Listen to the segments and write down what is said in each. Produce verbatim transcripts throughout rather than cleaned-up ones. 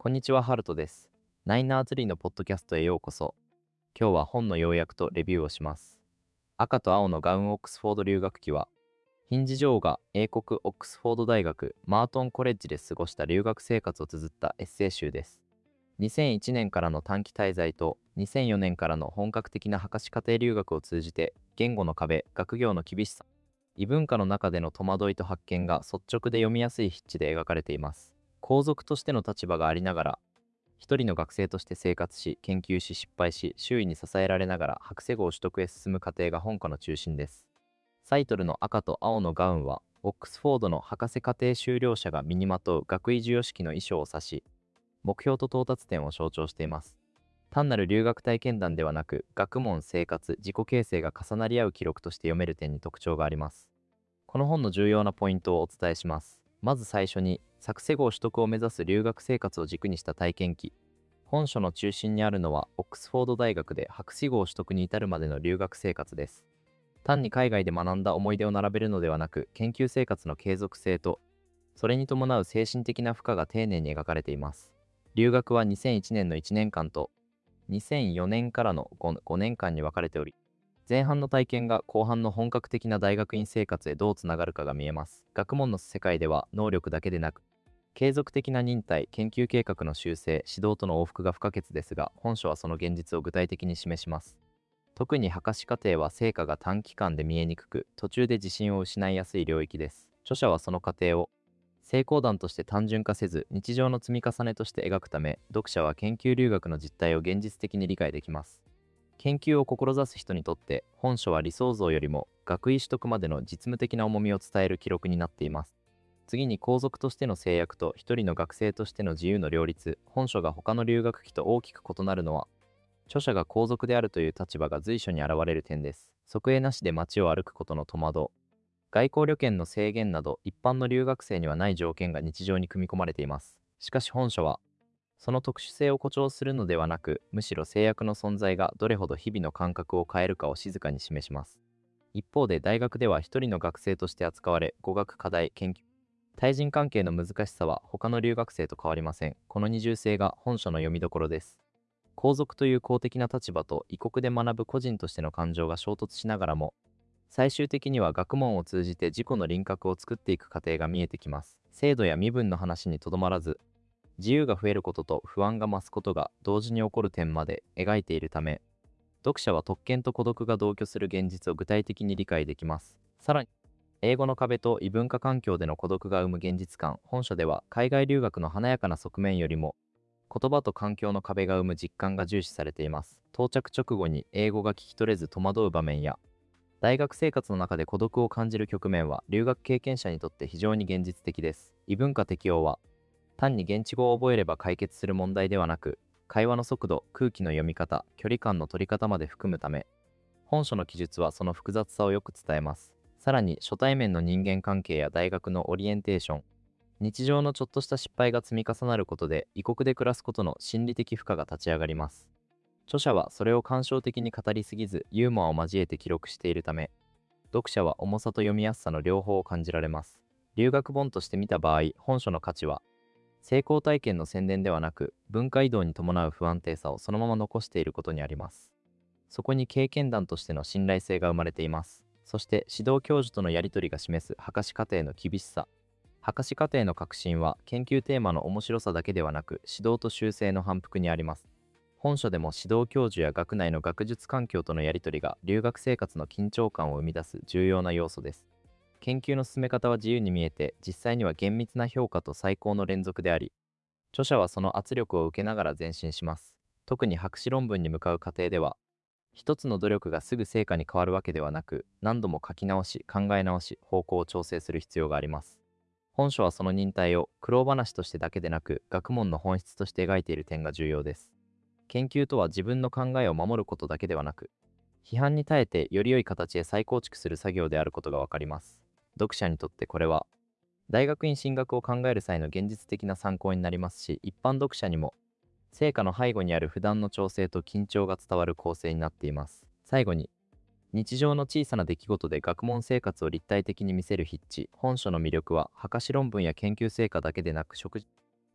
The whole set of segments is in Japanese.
こんにちは、ハルトです。ナイナーズリーのポッドキャストへようこそ。今日は本の要約とレビューをします。赤と青のガウンオックスフォード留学期は、ヒンジ・ジョーが英国オックスフォード大学マートンコレッジで過ごした留学生活を綴ったエッセイ集です。にせんいちねんからの短期滞在とにせんよねんからの本格的な博士課程留学を通じて、言語の壁、学業の厳しさ、異文化の中での戸惑いと発見が率直で読みやすい筆致で描かれています。皇族としての立場がありながら、一人の学生として生活し、研究し、失敗し、周囲に支えられながら博士号取得へ進む過程が本科の中心です。タイトルの赤と青のガウンは、オックスフォードの博士課程修了者が身にまとう学位授与式の衣装を指し、目標と到達点を象徴しています。単なる留学体験談ではなく、学問、生活、自己形成が重なり合う記録として読める点に特徴があります。この本の重要なポイントをお伝えします。まず最初に、博士号取得を目指す留学生活を軸にした体験記。本書の中心にあるのは、オックスフォード大学で博士号取得に至るまでの留学生活です。単に海外で学んだ思い出を並べるのではなく、研究生活の継続性と、それに伴う精神的な負荷が丁寧に描かれています。留学はにせんいちねんのいちねんかんと、にせんよねんからの 5, 5年間に分かれており、前半の体験が後半の本格的な大学院生活へどうつながるかが見えます。学問の世界では能力だけでなく、継続的な忍耐、研究計画の修正、指導との往復が不可欠ですが、本書はその現実を具体的に示します。特に博士課程は成果が短期間で見えにくく、途中で自信を失いやすい領域です。著者はその過程を成功談として単純化せず、日常の積み重ねとして描くため、読者は研究留学の実態を現実的に理解できます。研究を志す人にとって、本書は理想像よりも学位取得までの実務的な重みを伝える記録になっています。次に皇族としての制約と一人の学生としての自由の両立。本書が他の留学期と大きく異なるのは、著者が皇族であるという立場が随所に現れる点です。即位なしで街を歩くことの戸惑、外交旅券の制限など一般の留学生にはない条件が日常に組み込まれています。しかし本書は、その特殊性を誇張するのではなく、むしろ制約の存在がどれほど日々の感覚を変えるかを静かに示します。一方で大学では一人の学生として扱われ、語学課題、研究、対人関係の難しさは他の留学生と変わりません。この二重性が本書の読みどころです。皇族という公的な立場と異国で学ぶ個人としての感情が衝突しながらも、最終的には学問を通じて自己の輪郭を作っていく過程が見えてきます。制度や身分の話にとどまらず、自由が増えることと不安が増すことが同時に起こる点まで描いているため、読者は特権と孤独が同居する現実を具体的に理解できます。さらに、英語の壁と異文化環境での孤独が生む現実感。本書では海外留学の華やかな側面よりも、言葉と環境の壁が生む実感が重視されています。到着直後に英語が聞き取れず戸惑う場面や、大学生活の中で孤独を感じる局面は留学経験者にとって非常に現実的です。異文化適応は、単に現地語を覚えれば解決する問題ではなく、会話の速度、空気の読み方、距離感の取り方まで含むため、本書の記述はその複雑さをよく伝えます。さらに、初対面の人間関係や大学のオリエンテーション、日常のちょっとした失敗が積み重なることで、異国で暮らすことの心理的負荷が立ち上がります。著者はそれを感傷的に語りすぎず、ユーモアを交えて記録しているため、読者は重さと読みやすさの両方を感じられます。留学本として見た場合、本書の価値は、成功体験の宣伝ではなく、文化移動に伴う不安定さをそのまま残していることにあります。そこに経験談としての信頼性が生まれています。そして、指導教授とのやり取りが示す博士課程の厳しさ。博士課程の革新は、研究テーマの面白さだけではなく、指導と修正の反復にあります。本書でも指導教授や学内の学術環境とのやり取りが留学生活の緊張感を生み出す重要な要素です。研究の進め方は自由に見えて、実際には厳密な評価と最高の連続であり、著者はその圧力を受けながら前進します。特に博士論文に向かう過程では、一つの努力がすぐ成果に変わるわけではなく、何度も書き直し、考え直し、方向を調整する必要があります。本書はその忍耐を苦労話としてだけでなく、学問の本質として描いている点が重要です。研究とは自分の考えを守ることだけではなく、批判に耐えてより良い形へ再構築する作業であることがわかります。読者にとってこれは、大学院進学を考える際の現実的な参考になりますし、一般読者にも、成果の背後にある普段の調整と緊張が伝わる構成になっています。最後に、日常の小さな出来事で学問生活を立体的に見せる筆致。本書の魅力は、博士論文や研究成果だけでなく、食事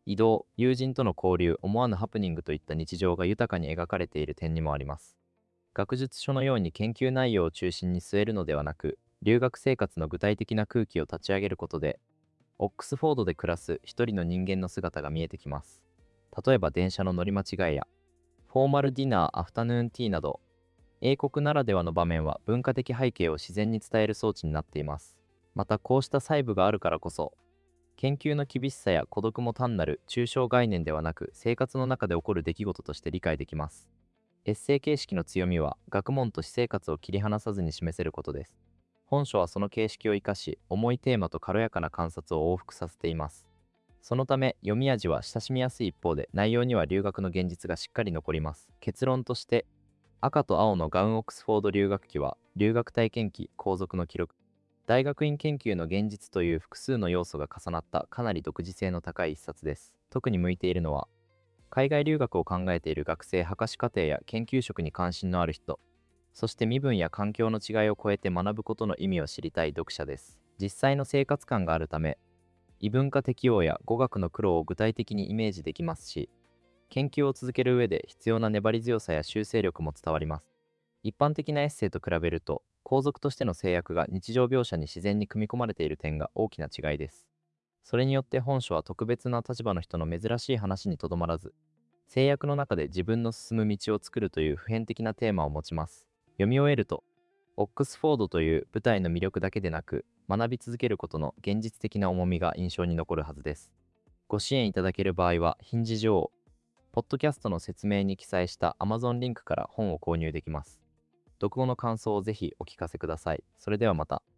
移動、友人との交流、思わぬハプニングといった日常が豊かに描かれている点にもあります。学術書のように研究内容を中心に据えるのではなく、留学生活の具体的な空気を立ち上げることで、オックスフォードで暮らす一人の人間の姿が見えてきます。例えば電車の乗り間違いや、フォーマルディナー、アフタヌーンティーなど、英国ならではの場面は文化的背景を自然に伝える装置になっています。またこうした細部があるからこそ、研究の厳しさや孤独も単なる抽象概念ではなく、生活の中で起こる出来事として理解できます。エッセイ形式の強みは、学問と私生活を切り離さずに示せることです。本書はその形式を生かし、重いテーマと軽やかな観察を往復させています。そのため、読み味は親しみやすい一方で、内容には留学の現実がしっかり残ります。結論として、赤と青のガウン・オックスフォード留学記は、留学体験記、皇族の記録、大学院研究の現実という複数の要素が重なったかなり独自性の高い一冊です。特に向いているのは、海外留学を考えている学生、博士課程や研究職に関心のある人、そして身分や環境の違いを超えて学ぶことの意味を知りたい読者です。実際の生活感があるため、異文化適応や語学の苦労を具体的にイメージできますし、研究を続ける上で必要な粘り強さや修正力も伝わります。一般的なエッセイと比べると、皇族としての制約が日常描写に自然に組み込まれている点が大きな違いです。それによって本書は特別な立場の人の珍しい話にとどまらず、制約の中で自分の進む道を作るという普遍的なテーマを持ちます。読み終えると、オックスフォードという舞台の魅力だけでなく、学び続けることの現実的な重みが印象に残るはずです。ご支援いただける場合は、ヒンジ上、ポッドキャストの説明に記載した Amazon リンクから本を購入できます。読後の感想をぜひお聞かせください。それではまた。